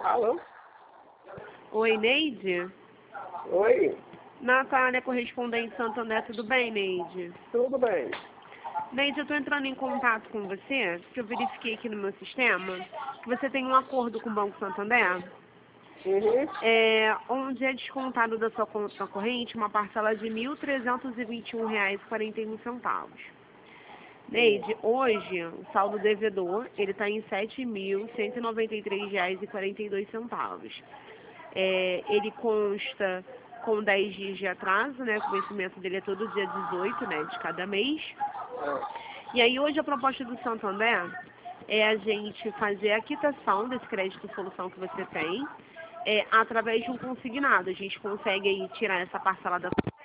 Alô? Oi, Neide? Oi, Natália, correspondente Santander, tudo bem, Neide? tudo bem? Neide, eu estou entrando em contato com você, porque eu verifiquei aqui no meu sistema que você tem um acordo com o Banco Santander, Uhum. onde é descontado da sua conta corrente uma parcela de R$ 1.321,41. Neide, hoje o saldo devedor ele está em R$ 7.193,42. Ele consta com 10 dias de atraso, né? O vencimento dele é todo dia 18, né? De cada mês. E aí hoje a proposta do Santander é a gente fazer a quitação desse crédito solução que você tem através de um consignado. A gente consegue aí tirar essa parcela da